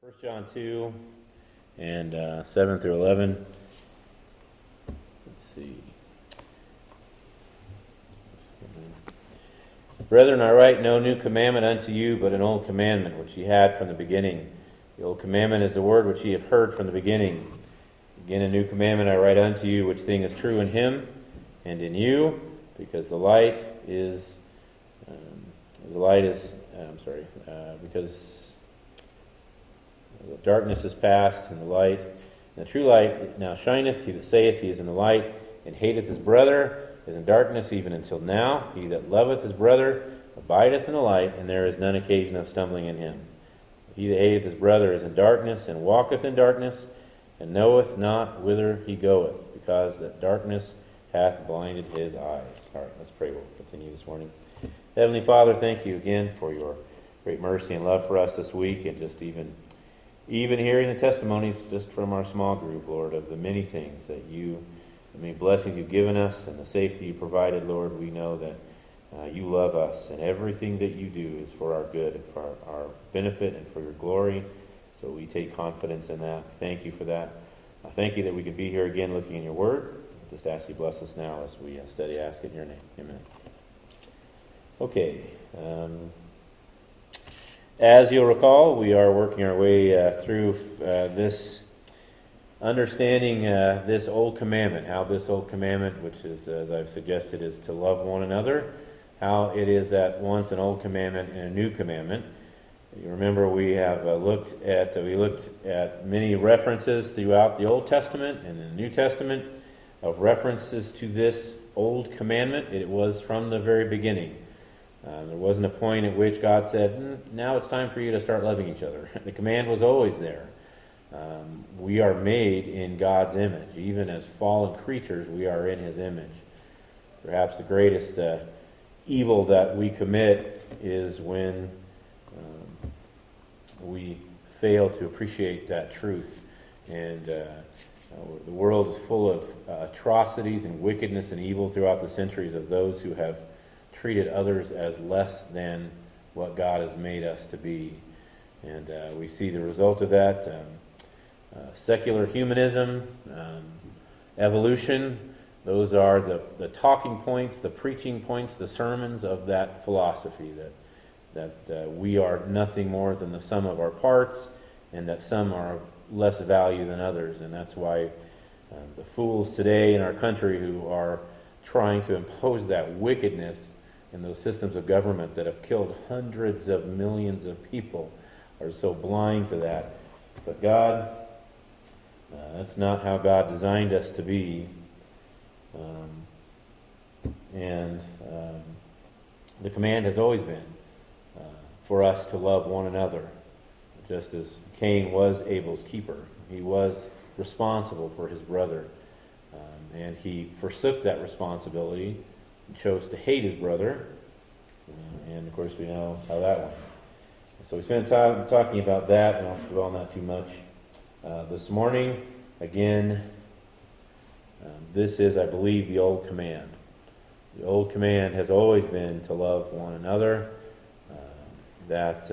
1 John 2 and 7 through 11. Let's see. Brethren, I write no new commandment unto you, but an old commandment which ye had from the beginning. The old commandment is the word which ye have heard from the beginning. Again, a new commandment I write unto you, which thing is true in him and in you, because because the darkness is past, and the light, and the true light now shineth. He that saith he is in the light, and hateth his brother, is in darkness even until now. He that loveth his brother abideth in the light, and there is none occasion of stumbling in him. He that hateth his brother is in darkness, and walketh in darkness, and knoweth not whither he goeth, because that darkness hath blinded his eyes. All right, let's pray. We'll continue this morning. Heavenly Father, thank you again for your great mercy and love for us this week, and just even hearing the testimonies just from our small group, Lord, of the many things that the many blessings you've given us and the safety you provided, Lord. We know that you love us, and everything that you do is for our good, for our benefit, and for your glory. So we take confidence in that. Thank you for that. I thank you that we could be here again looking in your word. I just ask you to bless us now as we study, ask in your name. Amen. Okay. As you'll recall, we are working our way through this understanding this old commandment, how this old commandment, which is, as I've suggested, is to love one another, how it is at once an old commandment and a new commandment. You remember we looked at many references throughout the Old Testament and the New Testament of references to this old commandment. It was from the very beginning. There wasn't a point at which God said, now it's time for you to start loving each other. The command was always there. We are made in God's image. Even as fallen creatures, we are in his image. Perhaps the greatest evil that we commit is when we fail to appreciate that truth. And the world is full of atrocities and wickedness and evil throughout the centuries of those who have treated others as less than what God has made us to be. And we see the result of that. Secular humanism, evolution, those are the talking points, the preaching points, the sermons of that philosophy, that we are nothing more than the sum of our parts, and that some are of less value than others. And that's why the fools today in our country who are trying to impose that wickedness in those systems of government that have killed hundreds of millions of people are so blind to that. But God, that's not how God designed us to be. The command has always been for us to love one another, just as Cain was Abel's keeper. He was responsible for his brother, and he forsook that responsibility and chose to hate his brother, and of course we know how that went. So we spent time talking about that, and I won't dwell on that too much this morning. Again, this is, I believe, the old command. The old command has always been to love one another, that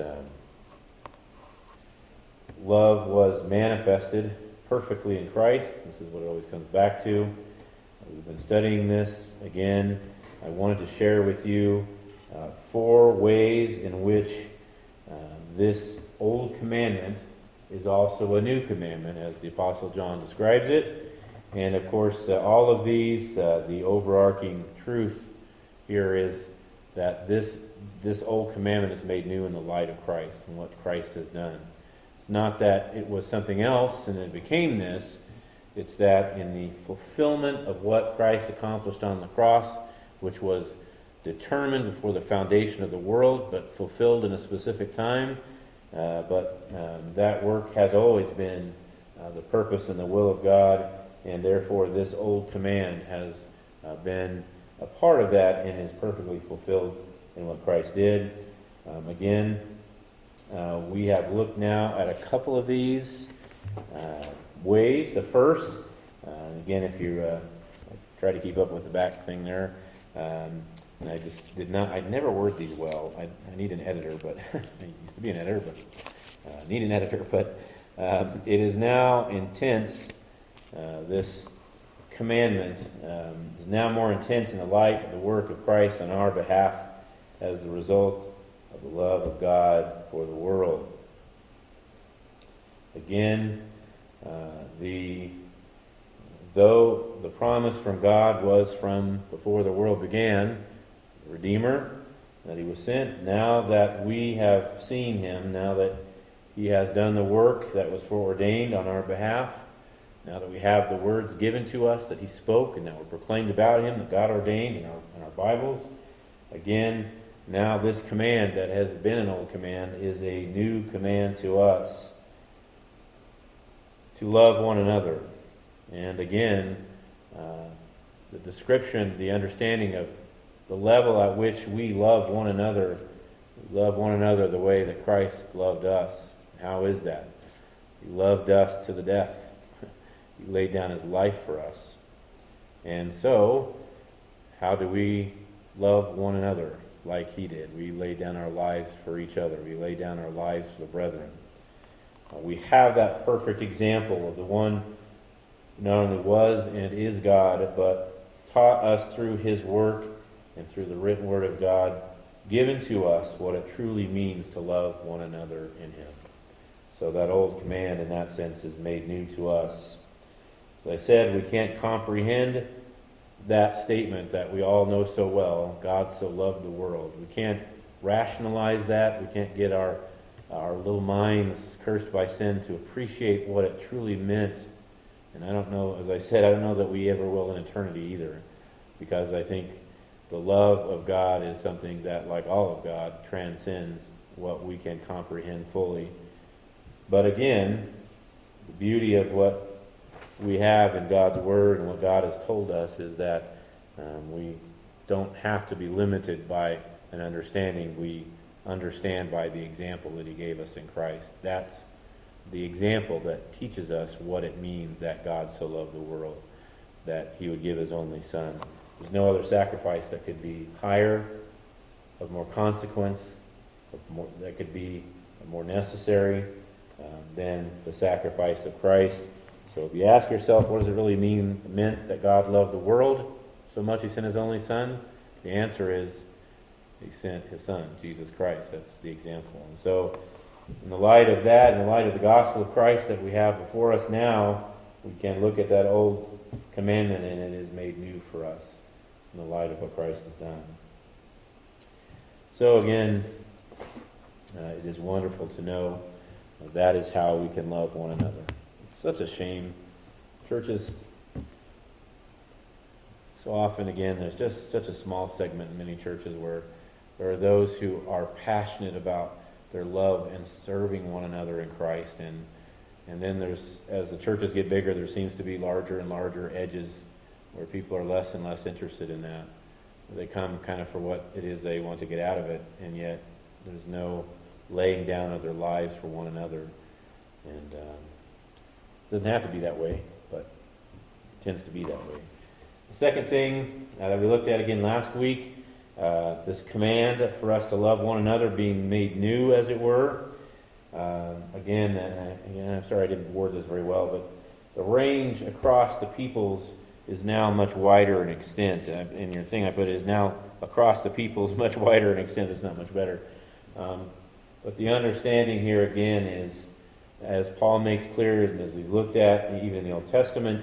love was manifested perfectly in Christ. This is what it always comes back to. We've been studying this again. I wanted to share with you 4 ways in which this old commandment is also a new commandment, as the Apostle John describes it. And of course, all of these, the overarching truth here is that this old commandment is made new in the light of Christ and what Christ has done. It's not that it was something else and it became this. It's that in the fulfillment of what Christ accomplished on the cross, which was determined before the foundation of the world, but fulfilled in a specific time. That work has always been the purpose and the will of God, and therefore this old command has been a part of that and is perfectly fulfilled in what Christ did. We have looked now at a couple of these ways. The first, again, if you try to keep up with the back thing there, and I never word these well. I need an editor, but I used to be an editor, but need an editor, but it is now intense. This commandment is now more intense in the light of the work of Christ on our behalf as the result of the love of God for the world. Again, though the promise from God was from before the world began, the Redeemer, that he was sent, now that we have seen him, now that he has done the work that was foreordained on our behalf, now that we have the words given to us that he spoke and that were proclaimed about him, that God ordained in our Bibles, again, now this command that has been an old command is a new command to us, to love one another. And again, the description, the understanding of the level at which we love one another the way that Christ loved us. How is that? He loved us to the death. He laid down his life for us. And so, how do we love one another like he did? We lay down our lives for each other. We lay down our lives for the brethren. We have that perfect example of the one who not only was and is God, but taught us through his work and through the written word of God, given to us what it truly means to love one another in him. So that old command in that sense is made new to us. As I said, we can't comprehend that statement that we all know so well, God so loved the world. We can't rationalize that. We can't get our little minds cursed by sin to appreciate what it truly meant. And I don't know, as I said, I don't know that we ever will in eternity either, because I think the love of God is something that, like all of God, transcends what we can comprehend fully. But again, the beauty of what we have in God's Word and what God has told us is that we don't have to be limited by an understanding. We understand by the example that he gave us in Christ. That's the example that teaches us what it means that God so loved the world, that he would give his only Son. There's no other sacrifice that could be higher, of more consequence, that could be more necessary than the sacrifice of Christ. So if you ask yourself, what does it really meant that God loved the world so much he sent his only Son? The answer is he sent his Son, Jesus Christ. That's the example. And so in the light of that, in the light of the gospel of Christ that we have before us now, we can look at that old commandment and it is made new for us in the light of what Christ has done. So again, it is wonderful to know that is how we can love one another. It's such a shame. Churches, so often, again, there's just such a small segment in many churches where there are those who are passionate about their love and serving one another in Christ. And then there's, as the churches get bigger, there seems to be larger and larger edges where people are less and less interested in that. They come kind of for what it is they want to get out of it, and yet there's no laying down of their lives for one another. And it doesn't have to be that way, but it tends to be that way. The second thing that we looked at again last week, this command for us to love one another being made new, as it were. Again, I'm sorry I didn't word this very well, but the range across the peoples is now much wider in extent. In your thing I put is now across the peoples much wider in extent. It's not much better. But the understanding here again is, as Paul makes clear, and as we've looked at even in the Old Testament,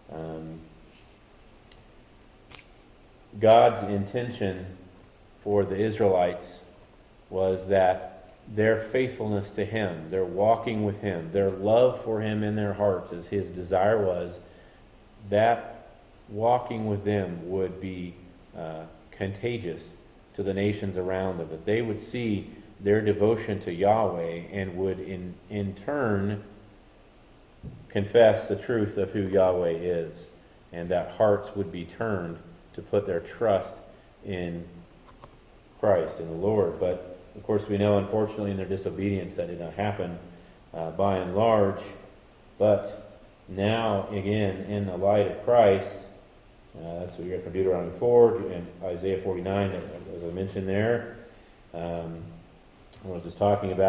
God's intention for the Israelites was that their faithfulness to him, their walking with him, their love for him in their hearts, as his desire was, that walking with them would be contagious to the nations around them, that they would see their devotion to Yahweh and would in turn confess the truth of who Yahweh is, and that hearts would be turned to put their trust in Christ, in the Lord. But of course we know, unfortunately, in their disobedience that did not happen by and large. But now, again, in the light of Christ, that's what we get from Deuteronomy 4 and Isaiah 49, as I mentioned there. I was just talking about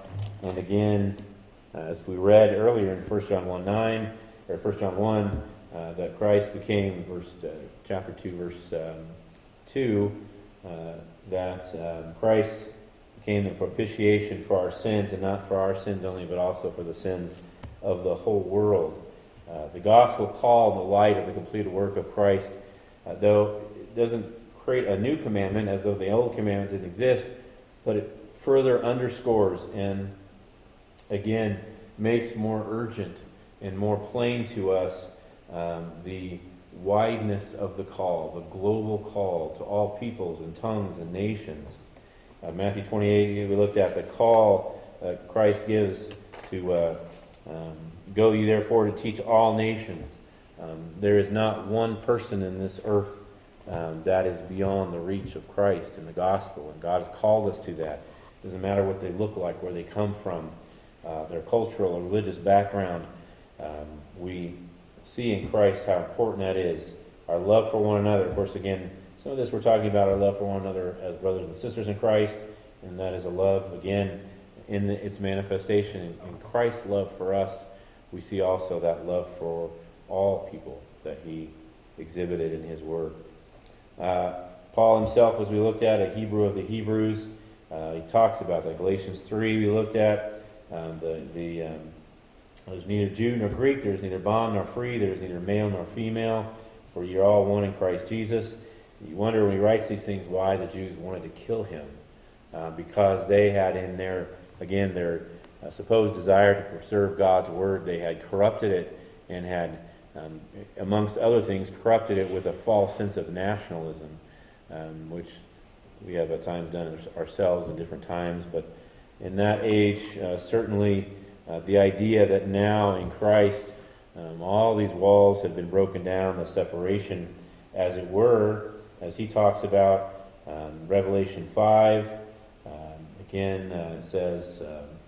And again, as we read earlier in 1 John 1:9, or 1 John 1, that Christ became, chapter 2, verse 2, that Christ became the propitiation for our sins, and not for our sins only, but also for the sins of the whole world. The gospel call in the light of the completed work of Christ, though it doesn't create a new commandment as though the old commandment didn't exist, but it further underscores and again makes more urgent and more plain to us the wideness of the call, the global call to all peoples and tongues and nations. Matthew 28, we looked at the call Christ gives to go ye therefore to teach all nations. There is not one person in this earth that is beyond the reach of Christ and the gospel, and God has called us to that. It doesn't matter what they look like, where they come from, their cultural or religious background. We see in Christ how important that is. Our love for one another. Of course, again, some of this we're talking about our love for one another as brothers and sisters in Christ, and that is a love, again, in its manifestation in Christ's love for us. We see also that love for all people that he exhibited in his word. Paul himself, as we looked at, a Hebrew of the Hebrews, he talks about that. Galatians 3 we looked at, there's neither Jew nor Greek, there's neither bond nor free, there's neither male nor female, for you're all one in Christ Jesus. You wonder when he writes these things why the Jews wanted to kill him, because they had in their supposed desire to preserve God's word, they had corrupted it and had, amongst other things, corrupted it with a false sense of nationalism, which we have at times done ourselves in different times. But in that age, certainly the idea that now in Christ all these walls have been broken down, the separation, as it were, as he talks about Revelation 5, again, it says,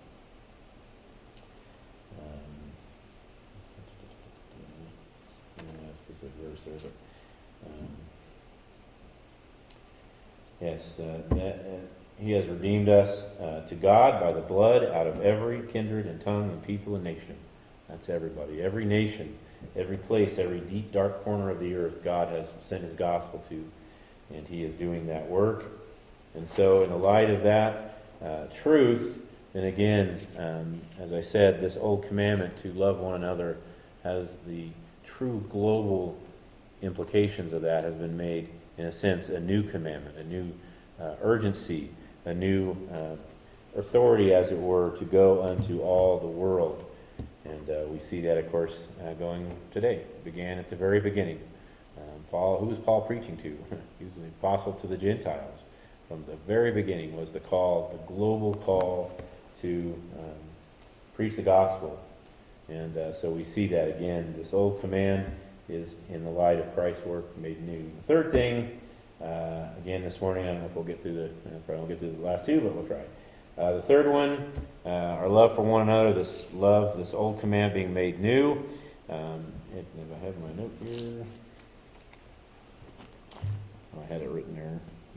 he has redeemed us to God by the blood out of every kindred and tongue and people and nation. That's everybody. Every nation, every place, every deep, dark corner of the earth, God has sent his gospel to, and he is doing that work. And so in the light of that truth, and again, as I said, this old commandment to love one another has the true global implications of that has been made, in a sense, a new commandment, a new urgency, a new authority, as it were, to go unto all the world. And we see that, of course, going today. It began at the very beginning. Who was Paul preaching to? He was the apostle to the Gentiles. From the very beginning was the call, the global call to preach the gospel. And so we see that again. This old command is in the light of Christ's work made new. The third thing, again this morning, I don't know if we'll get through probably won't get through the last two, but we'll try. The third one, our love for one another, this old command being made new. If I have my note here, I had it written there.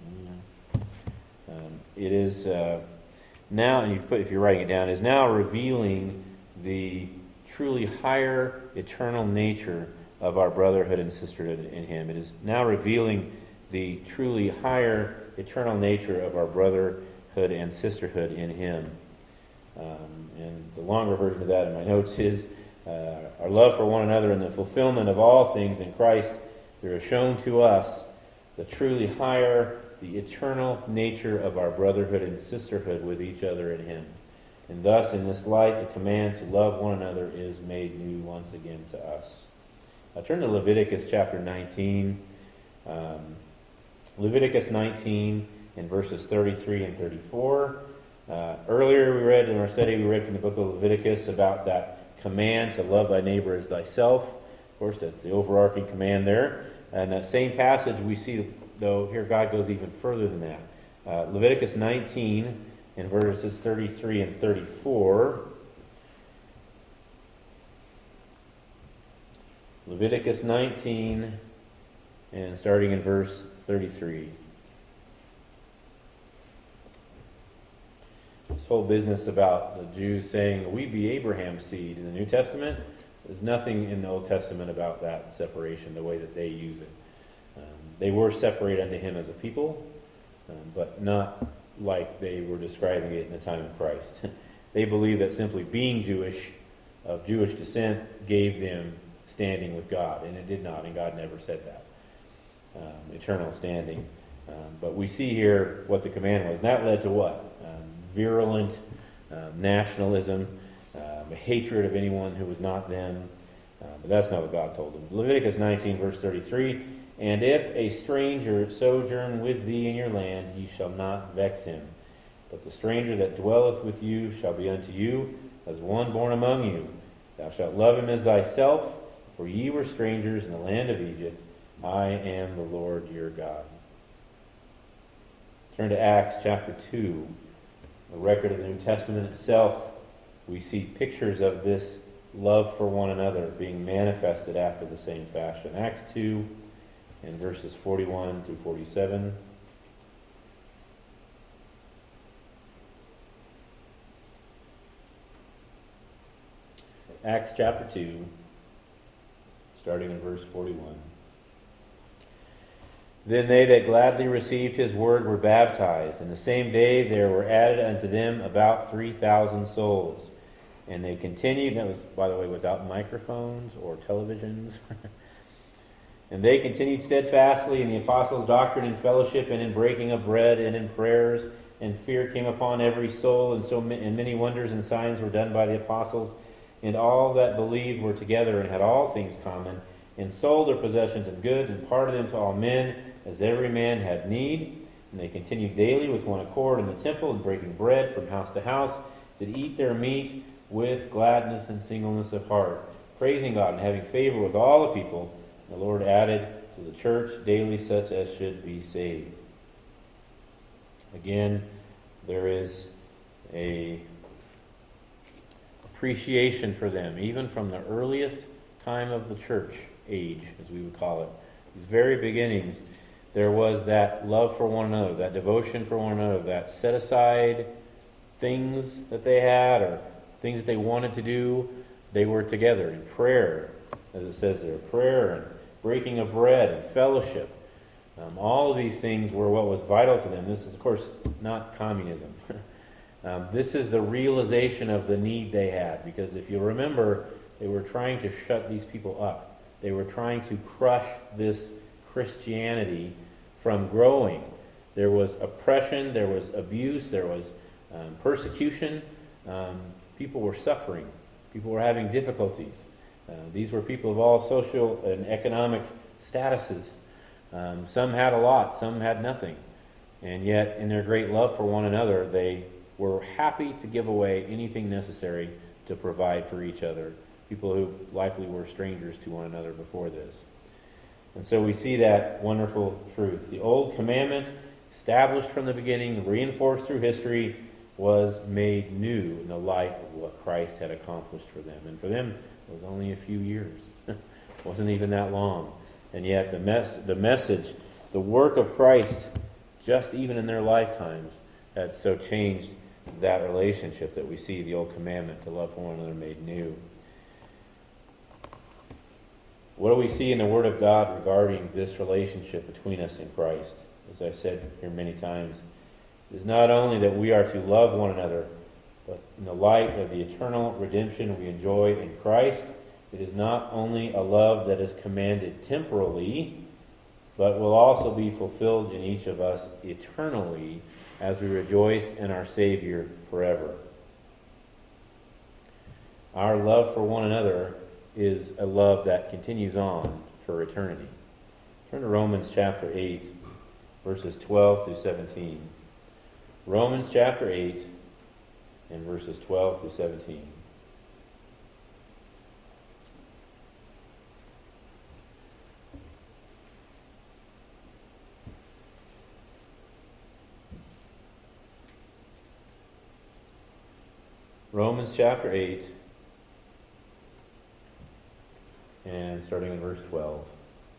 It is now, and if you're writing it down, is now revealing the truly higher eternal nature of our brotherhood and sisterhood in him. It is now revealing the truly higher eternal nature of our brotherhood and sisterhood in him. And the longer version of that in my notes is our love for one another and the fulfillment of all things in Christ. There is shown to us the truly higher, the eternal nature of our brotherhood and sisterhood with each other in him. And thus, in this light, the command to love one another is made new once again to us. Turn to Leviticus chapter 19. Leviticus 19 in verses 33 and 34. Earlier we read in our study, we read from the book of Leviticus about that command to love thy neighbor as thyself. Of course, that's the overarching command there. And that same passage we see, though, here God goes even further than that. Leviticus 19 in verses 33 and 34. Leviticus 19 and starting in verse 33. This whole business about the Jews saying, we be Abraham's seed in the New Testament, there's nothing in the Old Testament about that separation, the way that they use it. They were separated unto him as a people, but not like they were describing it in the time of Christ. They believe that simply being Jewish, of Jewish descent, gave them standing with God, and it did not, and God never said that. Eternal standing. But we see here what the command was, and that led to what? Virulent nationalism, hatred of anyone who was not them. But that's not what God told them. Leviticus 19, verse 33, and if a stranger sojourn with thee in your land, ye shall not vex him. But the stranger that dwelleth with you shall be unto you as one born among you. Thou shalt love him as thyself, for ye were strangers in the land of Egypt. I am the Lord your God. Turn to Acts chapter 2. A record of the New Testament itself. We see pictures of this love for one another being manifested after the same fashion. Acts 2 and verses 41 through 47. Acts chapter 2, starting in verse 41. Then they that gladly received his word were baptized, and the same day there were added unto them about 3,000 souls. And they continued, that was, by the way, without microphones or televisions. And they continued steadfastly in the apostles' doctrine and fellowship, and in breaking of bread, and in prayers. And fear came upon every soul, and many wonders and signs were done by the apostles. And all that believed were together, and had all things common, and sold their possessions and goods, and parted them to all men, as every man had need. And they continued daily with one accord in the temple, and breaking bread from house to house, did eat their meat with gladness and singleness of heart, praising God and having favor with all the people. And the Lord added to the church daily such as should be saved. Again, there is a appreciation for them, even from the earliest time of the church age, as we would call it. These very beginnings, there was that love for one another, that devotion for one another, that set aside things that they had or things that they wanted to do. They were together in prayer, as it says there, prayer and breaking of bread and fellowship. All of these things were what was vital to them. This is, of course, not communism. This is the realization of the need they had, because if you remember, they were trying to shut these people up. They were trying to crush this Christianity from growing. There was oppression, there was abuse, there was persecution. People were suffering. People were having difficulties. These were people of all social and economic statuses. Some had a lot, some had nothing. And yet, in their great love for one another, they were happy to give away anything necessary to provide for each other. People who likely were strangers to one another before this. And so we see that wonderful truth. The old commandment, established from the beginning, reinforced through history, was made new in the light of what Christ had accomplished for them. And for them, it was only a few years. It wasn't even that long. And yet the message, the work of Christ, just even in their lifetimes, had so changed that relationship that we see the old commandment to love one another made new. What do we see in the Word of God regarding this relationship between us and Christ? As I've said here many times, it is not only that we are to love one another, but in the light of the eternal redemption we enjoy in Christ, it is not only a love that is commanded temporally, but will also be fulfilled in each of us eternally as we rejoice in our Savior forever. Our love for one another is a love that continues on for eternity. Turn to Romans chapter 8, verses 12 through 17. Romans chapter 8 and verses 12 through 17. Romans chapter 8 and starting in verse 12.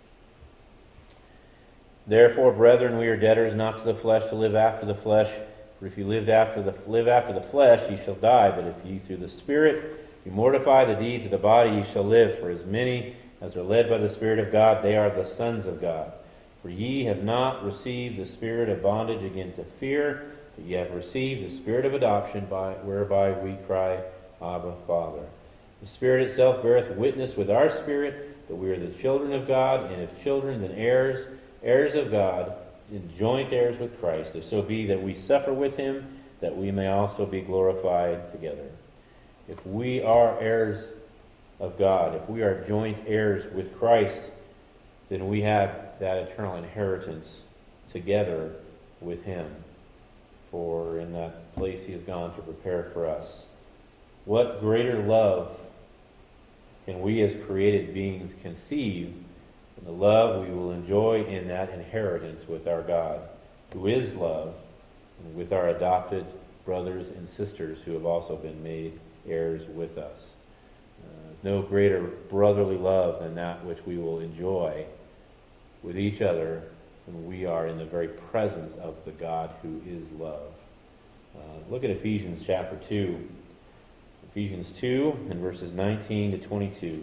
Therefore, brethren, we are debtors not to the flesh to live after the flesh. For if you live after the flesh, ye shall die. But if ye through the Spirit you mortify the deeds of the body, ye shall live. For as many as are led by the Spirit of God, they are the sons of God. For ye have not received the spirit of bondage again to fear, but ye have received the Spirit of adoption, whereby we cry, Abba, Father. The Spirit itself beareth witness with our spirit that we are the children of God, and if children, then heirs, heirs of God, and joint heirs with Christ, if so be that we suffer with him, that we may also be glorified together. If we are heirs of God, if we are joint heirs with Christ, then we have that eternal inheritance together with him. For in that place he has gone to prepare for us. What greater love can we as created beings conceive than the love we will enjoy in that inheritance with our God, who is love, and with our adopted brothers and sisters who have also been made heirs with us. There's no greater brotherly love than that which we will enjoy with each other when we are in the very presence of the God who is love. Look at Ephesians chapter 2. Ephesians 2 and verses 19 to 22.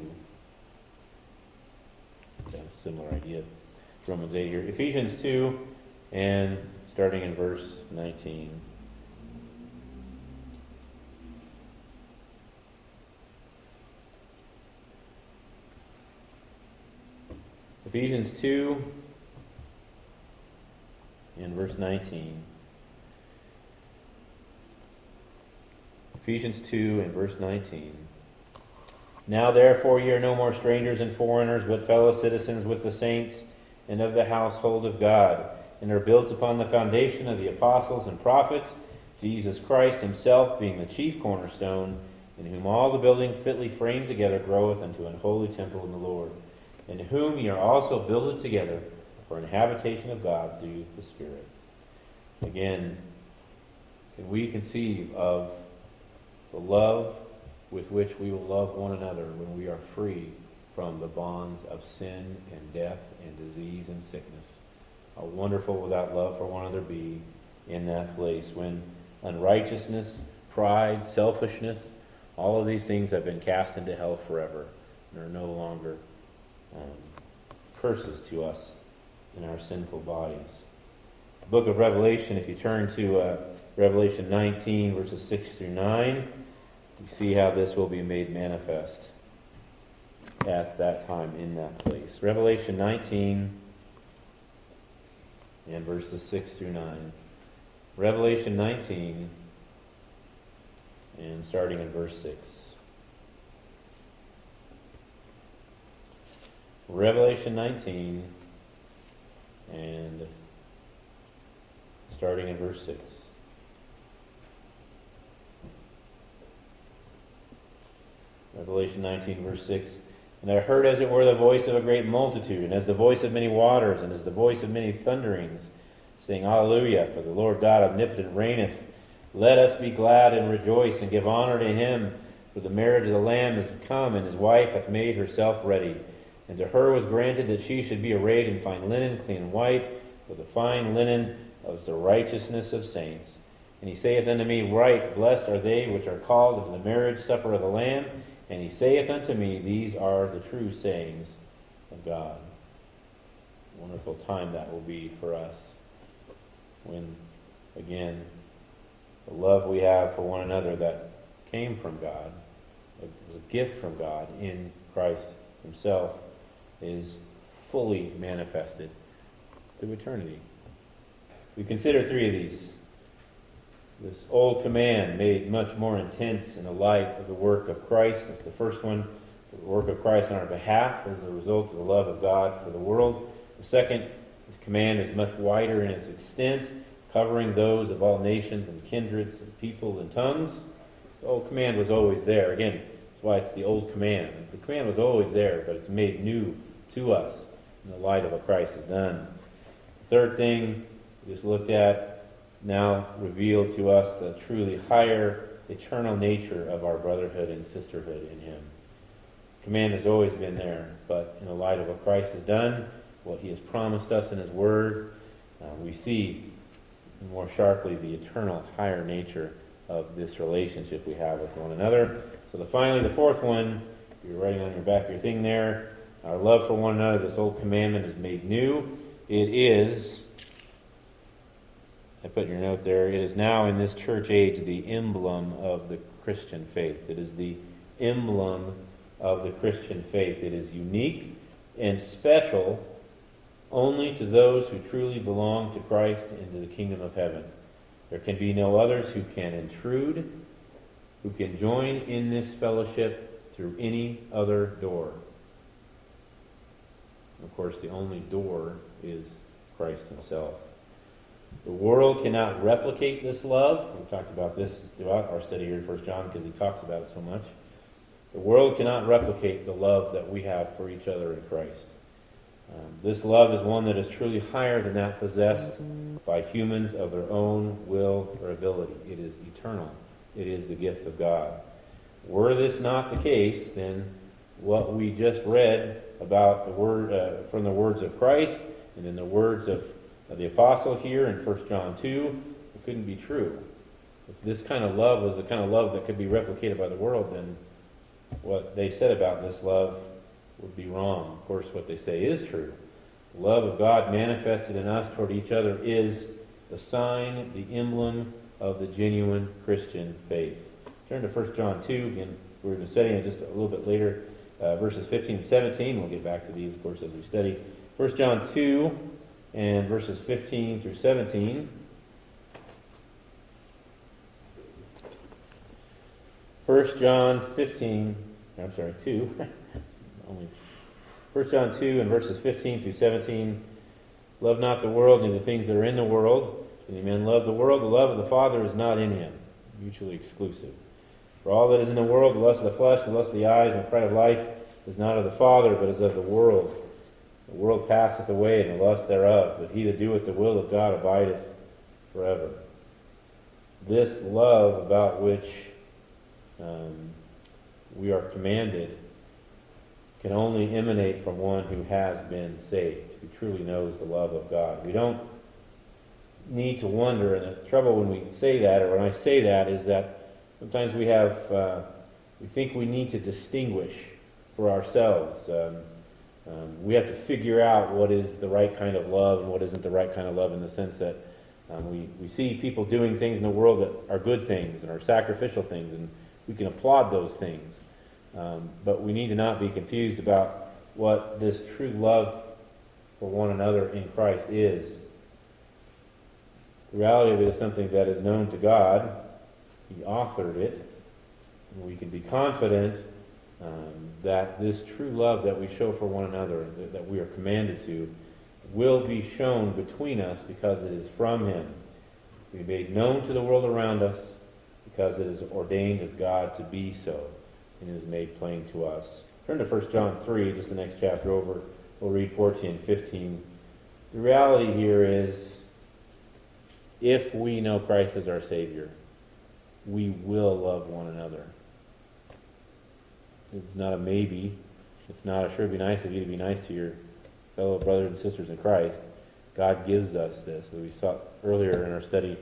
That's a similar idea. Romans 8 here. Ephesians 2 and starting in verse 19. Ephesians 2 and verse 19. Ephesians 2 and verse 19. Now therefore ye are no more strangers and foreigners, but fellow citizens with the saints and of the household of God, and are built upon the foundation of the apostles and prophets, Jesus Christ himself being the chief cornerstone, in whom all the building fitly framed together groweth unto an holy temple in the Lord, in whom ye are also builded together for an habitation of God through the Spirit. Again, can we conceive of the love with which we will love one another when we are free from the bonds of sin and death and disease and sickness? How wonderful will that love for one another be in that place when unrighteousness, pride, selfishness, all of these things have been cast into hell forever and are no longer curses to us in our sinful bodies. The book of Revelation, if you turn to Revelation 19, verses 6 through 9, you see how this will be made manifest at that time in that place. Revelation 19 and verses 6 through 9. Revelation 19 and starting in verse 6. Revelation 19 and starting in verse 6. Revelation 19, verse 6. And I heard as it were the voice of a great multitude, and as the voice of many waters, and as the voice of many thunderings, saying, Alleluia, for the Lord God omnipotent reigneth. Let us be glad and rejoice, and give honor to him, for the marriage of the Lamb is come, and his wife hath made herself ready. And to her was granted that she should be arrayed in fine linen, clean and white, for the fine linen of the righteousness of saints. And he saith unto me, Right, blessed are they which are called unto the marriage supper of the Lamb. And he saith unto me, These are the true sayings of God. Wonderful time that will be for us when, again, the love we have for one another that came from God, it was a gift from God in Christ himself, is fully manifested through eternity. We consider three of these. This old command made much more intense in the light of the work of Christ. That's the first one. The work of Christ on our behalf as a result of the love of God for the world. The second, this command is much wider in its extent, covering those of all nations and kindreds and people and tongues. The old command was always there. Again, that's why it's the old command. The command was always there, but it's made new to us in the light of what Christ has done. The third thing we just looked at now revealed to us the truly higher eternal nature of our brotherhood and sisterhood in him. The command has always been there, but in the light of what Christ has done, what he has promised us in his word, we see and more sharply the eternal, higher nature of this relationship we have with one another. So finally, the fourth one, you're writing on your back of your thing there, our love for one another, this old commandment is made new. It is, I put in your note there, it is now in this church age the emblem of the Christian faith. It is the emblem of the Christian faith. It is unique and special only to those who truly belong to Christ and to the kingdom of heaven. There can be no others who can intrude, who can join in this fellowship through any other door. Of course, the only door is Christ himself. The world cannot replicate this love. We've talked about this throughout our study here in 1 John because he talks about it so much. The world cannot replicate the love that we have for each other in Christ. This love is one that is truly higher than that possessed by humans of their own will or ability. It is eternal. It is the gift of God. Were this not the case, then what we just read about the word from the words of Christ and in the words of the apostle here in 1 John 2, it couldn't be true. If this kind of love was the kind of love that could be replicated by the world, then what they said about this love would be wrong. Of course, what they say is true. The love of God manifested in us toward each other is the sign, the emblem of the genuine Christian faith. Turn to 1 John 2. Again, we're going to study it just a little bit later. Verses 15 and 17. We'll get back to these, of course, as we study. 1 John 2 and verses 15 through 17. 1 John 2. Only 1 John 2 and verses 15 through 17. Love not the world, neither the things that are in the world. If any man love the world, the love of the Father is not in him. Mutually exclusive. For all that is in the world, the lust of the flesh, the lust of the eyes, and the pride of life, is not of the Father, but is of the world. The world passeth away, and the lust thereof, but he that doeth the will of God abideth forever. This love about which we are commanded can only emanate from one who has been saved, who truly knows the love of God. We don't need to wonder, and the trouble when we say that, or when I say that, is that sometimes we think we need to distinguish for ourselves. We have to figure out what is the right kind of love and what isn't the right kind of love, in the sense that we see people doing things in the world that are good things and are sacrificial things, and we can applaud those things. But we need to not be confused about what this true love for one another in Christ is. The reality of it is something that is known to God. He authored it. And we can be confident that this true love that we show for one another, that we are commanded to, will be shown between us because it is from Him. We be made known to the world around us because it is ordained of God to be so, and is made plain to us. Turn to 1 John 3, just the next chapter over. We'll read 14 and 15. The reality here is, if we know Christ as our Savior, we will love one another. It's not a maybe. It's not a sure be nice of you to be nice to your fellow brothers and sisters in Christ. God gives us this. As we saw earlier in our study,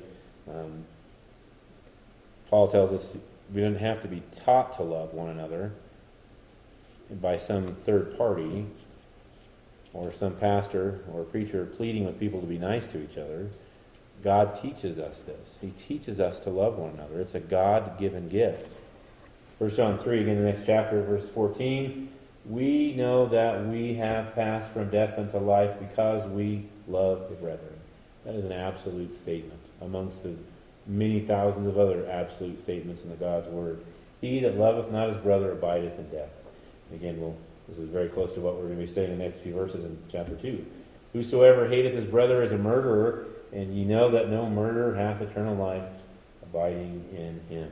Paul tells us we don't have to be taught to love one another by some third party or some pastor or preacher pleading with people to be nice to each other. God teaches us this. He teaches us to love one another. It's a God-given gift. 1 John 3, again, the next chapter, verse 14. We know that we have passed from death unto life because we love the brethren. That is an absolute statement amongst the many thousands of other absolute statements in the God's Word. He that loveth not his brother abideth in death. And again, this is very close to what we're going to be studying in the next few verses in chapter 2. Whosoever hateth his brother is a murderer, and ye know that no murderer hath eternal life abiding in him.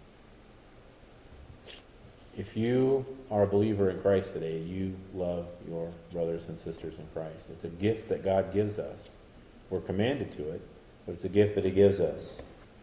If you are a believer in Christ today, you love your brothers and sisters in Christ. It's a gift that God gives us. We're commanded to it, but it's a gift that He gives us.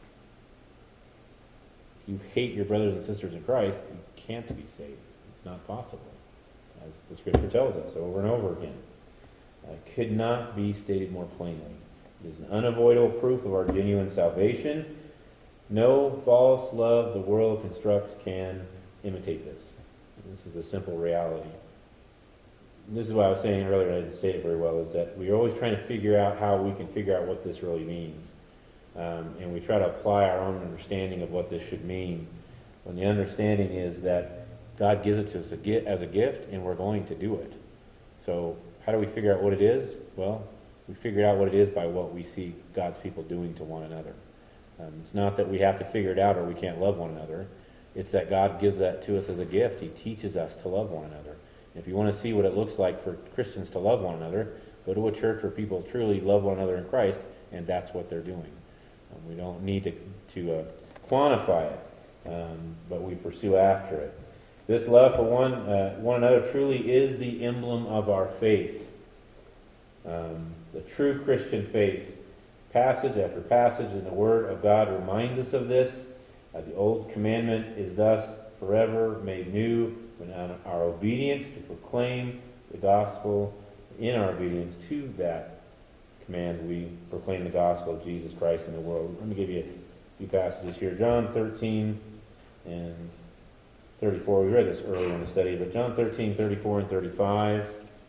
If you hate your brothers and sisters in Christ, you can't be saved. It's not possible, as the Scripture tells us over and over again. It could not be stated more plainly. It is an unavoidable proof of our genuine salvation. No false love the world constructs can imitate this. This is a simple reality. This is what I was saying earlier, I didn't state it very well, is that we're always trying to figure out how we can figure out what this really means. And we try to apply our own understanding of what this should mean. When the understanding is that God gives it to us as a gift, and we're going to do it. So how do we figure out what it is? Well, we figure out what it is by what we see God's people doing to one another. It's not that we have to figure it out or we can't love one another. It's that God gives that to us as a gift. He teaches us to love one another. If you want to see what it looks like for Christians to love one another, go to a church where people truly love one another in Christ, and that's what they're doing. We don't need to quantify it, but we pursue after it. This love for one another truly is the emblem of our faith. The true Christian faith. Passage after passage in the Word of God reminds us of this. The old commandment is thus forever made new when our obedience to proclaim the gospel, in our obedience to that command, we proclaim the gospel of Jesus Christ in the world. Let me give you a few passages here. John 13 and 34. We read this earlier in the study, but John 13, 34 and 35.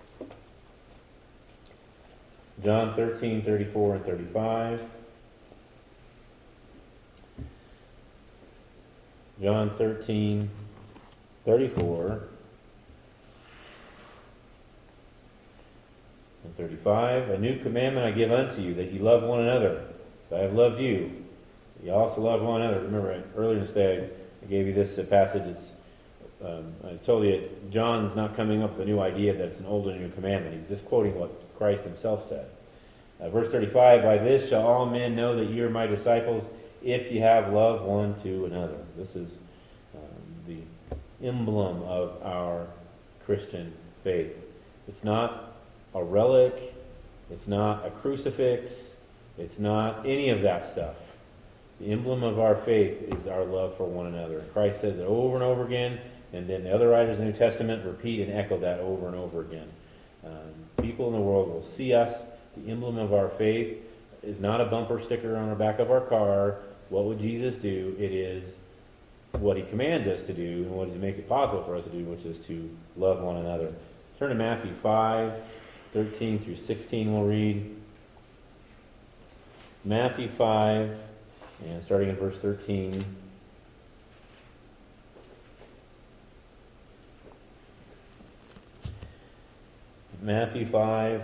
John 13, 34 and 35. John 13, 34 and 35. A new commandment I give unto you, that ye love one another. So I have loved you. Ye also love one another. Remember, earlier in this day, I gave you this passage. I told you John's not coming up with a new idea that it's an old and new commandment. He's just quoting what Christ himself said. Verse 35, by this shall all men know that ye are my disciples, if ye have love one to another. This is the emblem of our Christian faith. It's not a relic. It's not a crucifix. It's not any of that stuff. The emblem of our faith is our love for one another. Christ says it over and over again, and then the other writers in the New Testament repeat and echo that over and over again. People in the world will see us. The emblem of our faith is not a bumper sticker on the back of our car. What would Jesus do? It is what he commands us to do, and what does he make it possible for us to do, which is to love one another. Turn to Matthew 5, 13 through 16 we'll read. Matthew 5, and starting in verse 13. Matthew 5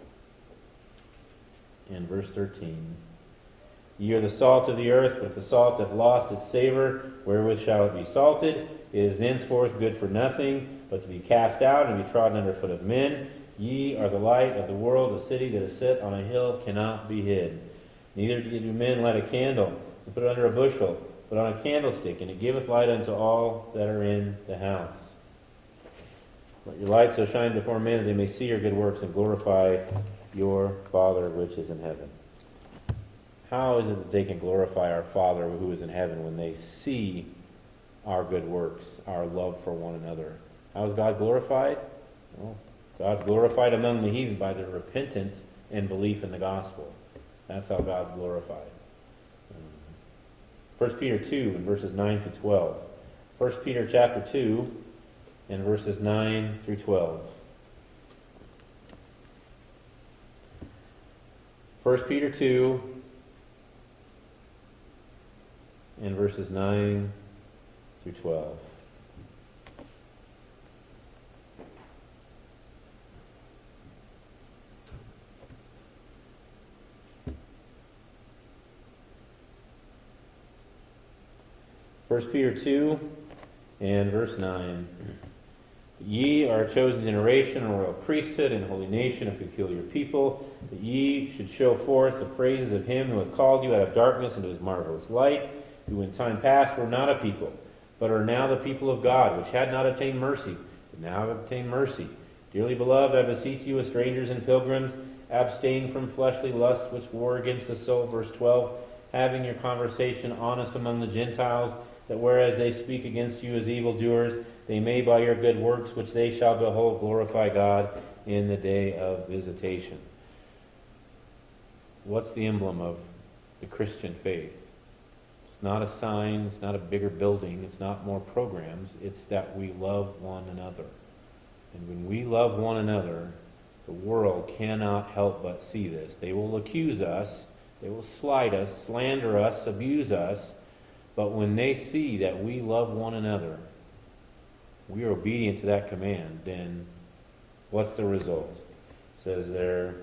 and verse 13. Ye are the salt of the earth, but if the salt hath lost its savor, wherewith shall it be salted? It is henceforth good for nothing, but to be cast out and be trodden under foot of men. Ye are the light of the world. A city that is set on a hill cannot be hid. Neither do men light a candle and put it under a bushel, but on a candlestick, and it giveth light unto all that are in the house. Let your light so shine before men that they may see your good works and glorify your Father which is in heaven. How is it that they can glorify our Father who is in heaven when they see our good works, our love for one another? How is God glorified? Well, God's glorified among the heathen by their repentance and belief in the gospel. That's how God's glorified. 1 Peter 2 and verses 9 to 12. 1 Peter chapter 2 and verses 9 through 12. 1 Peter 2 and verses 9 through 12. First Peter 2 and verse 9. Ye are a chosen generation, a royal priesthood, and a holy nation, a peculiar people, that ye should show forth the praises of him who hath called you out of darkness into his marvelous light, who in time past were not a people, but are now the people of God, which had not obtained mercy, but now have obtained mercy. Dearly beloved, I beseech you as strangers and pilgrims, abstain from fleshly lusts which war against the soul. Verse 12, having your conversation honest among the Gentiles, that whereas they speak against you as evildoers, they may by your good works which they shall behold glorify God in the day of visitation. what's the emblem of the Christian faith? It's not a sign, it's not a bigger building, it's not more programs, it's that we love one another. And when we love one another, the world cannot help but see this. They will accuse us, they will slight us, slander us, abuse us, but when they see that we love one another, we are obedient to that command, then what's the result? It says there,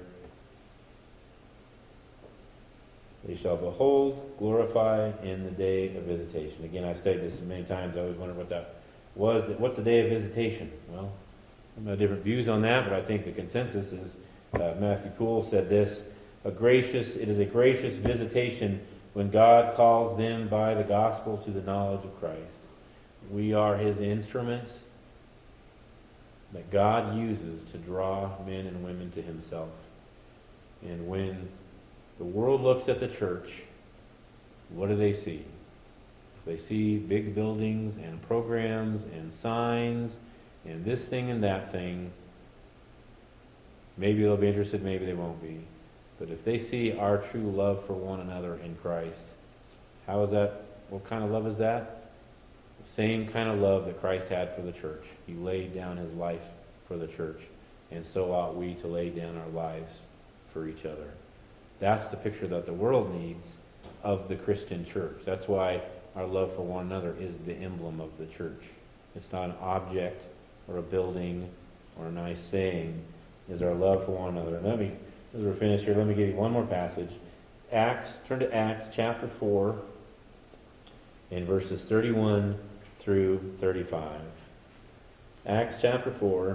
they shall behold, glorify in the day of visitation. Again, I've studied this many times. I always wondered what that was. What's the day of visitation? Well, some have different views on that, but I think the consensus is, Matthew Poole said this, it is a gracious visitation when God calls them by the gospel to the knowledge of Christ. We are His instruments that God uses to draw men and women to Himself. And when the world looks at the church, what do they see? They see big buildings and programs and signs and this thing and that thing. Maybe they'll be interested, maybe they won't be. But if they see our true love for one another in Christ, how is that? What kind of love is that? The same kind of love that Christ had for the church. He laid down His life for the church. And so ought we to lay down our lives for each other. That's the picture that the world needs of the Christian church. That's why our love for one another is the emblem of the church. It's not an object or a building or a nice saying. It's our love for one another. And as we're finished here, let me give you one more passage. Turn to Acts chapter 4 in verses 31 through 35. Acts chapter 4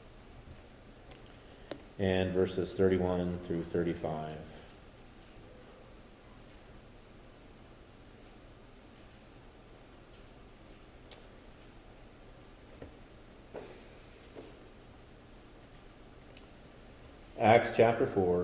and verses 31 through 35. Acts chapter 4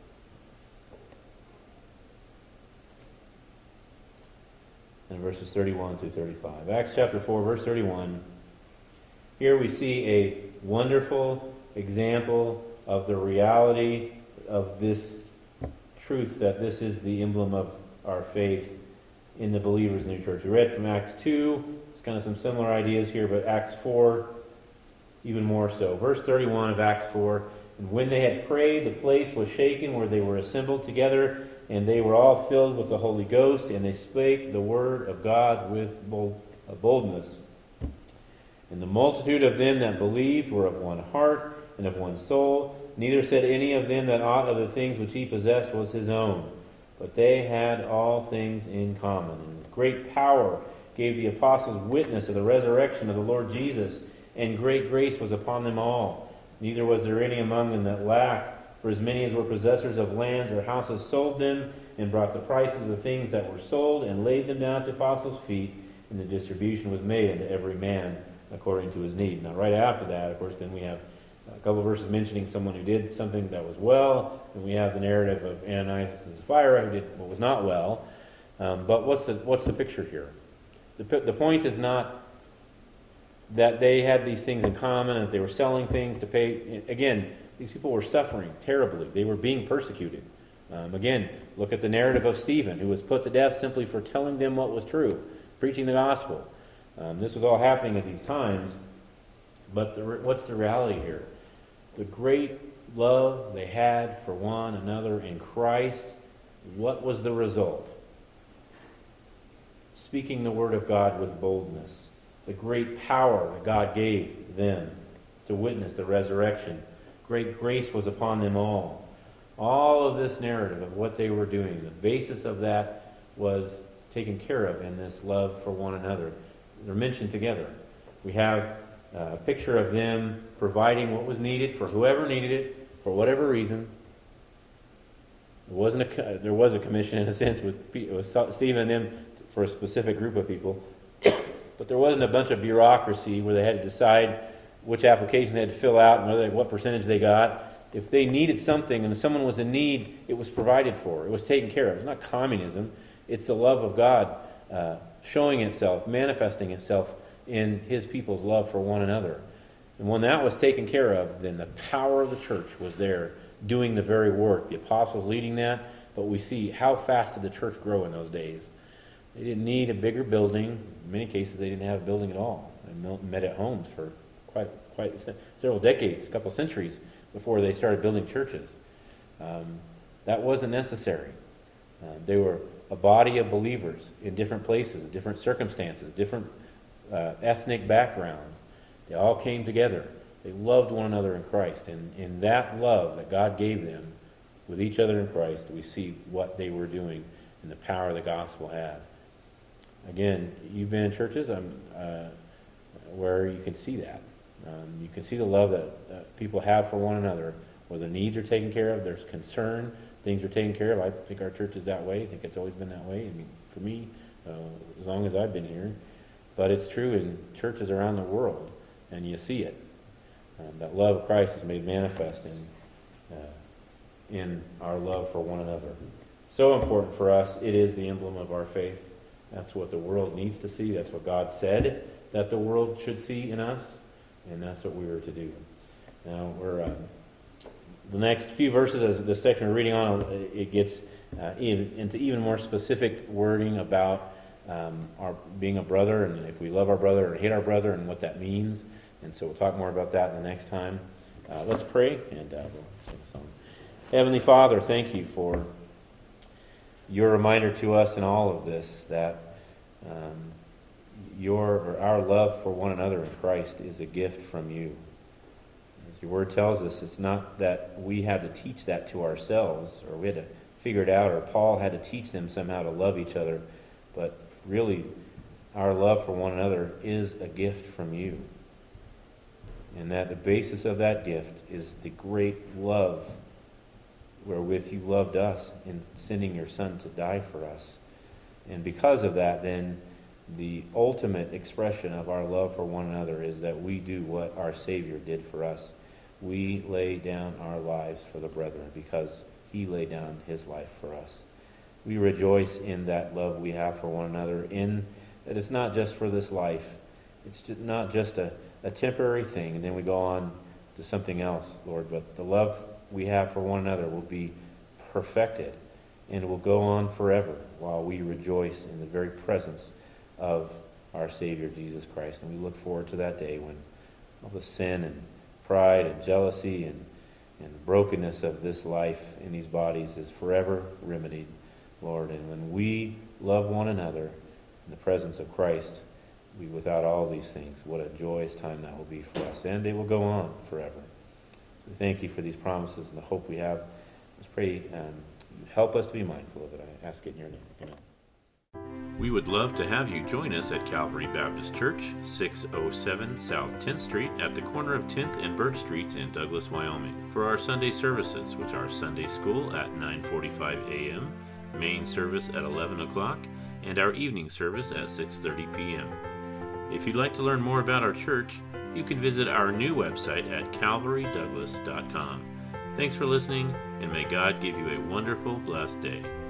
and verses 31 through 35. Acts chapter 4, verse 31. Here we see a wonderful example of the reality of this truth, that this is the emblem of our faith in the believers in the new church. We read from Acts 2. It's kind of some similar ideas here, but Acts 4 even more so. Verse 31 of Acts 4. And when they had prayed, the place was shaken where they were assembled together, and they were all filled with the Holy Ghost, and they spake the word of God with boldness. And the multitude of them that believed were of one heart and of one soul. Neither said any of them that aught of the things which he possessed was his own, but they had all things in common. And with great power gave the apostles witness of the resurrection of the Lord Jesus, and great grace was upon them all. Neither was there any among them that lacked, for as many as were possessors of lands or houses sold them, and brought the prices of the things that were sold, and laid them down at the apostles' feet, and the distribution was made unto every man according to his need. Now right after that, of course, then we have a couple of verses mentioning someone who did something that was well, and we have the narrative of Ananias and Sapphira who did what was not well. But what's the picture here? The point is not that they had these things in common and that they were selling things to pay. Again, these people were suffering terribly. They were being persecuted. Again, look at the narrative of Stephen, who was put to death simply for telling them what was true, preaching the gospel. This was all happening at these times. But what's the reality here? The great love they had for one another in Christ, what was the result? Speaking the word of God with boldness. The great power that God gave them to witness the resurrection. Great grace was upon them all. All of this narrative of what they were doing, the basis of that was taken care of in this love for one another. They're mentioned together. We have a picture of them providing what was needed for whoever needed it, for whatever reason. There was a commission in a sense with Stephen and them for a specific group of people. But there wasn't a bunch of bureaucracy where they had to decide which application they had to fill out and what percentage they got. If they needed something and someone was in need, it was provided for. It was taken care of. It's not communism. It's the love of God showing itself, manifesting itself in His people's love for one another. And when that was taken care of, then the power of the church was there doing the very work. The apostles leading that, but we see how fast did the church grow in those days. They didn't need a bigger building. In many cases, they didn't have a building at all. They met at homes for quite several decades, a couple centuries before they started building churches. That wasn't necessary. They were a body of believers in different places, different circumstances, different ethnic backgrounds. They all came together. They loved one another in Christ. And in that love that God gave them with each other in Christ, we see what they were doing and the power the gospel had. Again, you've been in churches where you can see that. You can see the love that people have for one another, where their needs are taken care of, there's concern, things are taken care of. I think our church is that way. I think it's always been that way. I mean, for me, as long as I've been here. But it's true in churches around the world, and you see it. That love of Christ is made manifest in our love for one another. So important for us. It is the emblem of our faith. That's what the world needs to see. That's what God said that the world should see in us, and that's what we are to do. Now, the next few verses, as this section we're reading on, it gets into even more specific wording about our being a brother, and if we love our brother or hate our brother, and what that means. And so we'll talk more about that the next time. Let's pray, and we'll sing a song. Heavenly Father, thank you for your reminder to us in all of this that our love for one another in Christ is a gift from you. As your word tells us, it's not that we had to teach that to ourselves, or we had to figure it out, or Paul had to teach them somehow to love each other, but really our love for one another is a gift from you. And that the basis of that gift is the great love wherewith you loved us in sending your Son to die for us. And because of that, then, the ultimate expression of our love for one another is that we do what our Savior did for us. We lay down our lives for the brethren because he laid down his life for us. We rejoice in that love we have for one another, in that it's not just for this life. It's not just a temporary thing, and then we go on to something else, Lord, but the love we have for one another will be perfected and will go on forever while we rejoice in the very presence of our Savior, Jesus Christ. And we look forward to that day when all the sin and pride and jealousy and brokenness of this life in these bodies is forever remedied, Lord. And when we love one another in the presence of Christ, without all these things, what a joyous time that will be for us. And they will go on forever. We thank you for these promises and the hope we have. Let's pray you help us to be mindful of it. I ask it in your name. Amen. We would love to have you join us at Calvary Baptist Church, 607 South 10th Street at the corner of 10th and Birch Streets in Douglas, Wyoming, for our Sunday services, which are Sunday School at 9:45 a.m., main service at 11 o'clock, and our evening service at 6:30 p.m. If you'd like to learn more about our church, you can visit our new website at calvarydouglas.com. Thanks for listening, and may God give you a wonderful, blessed day.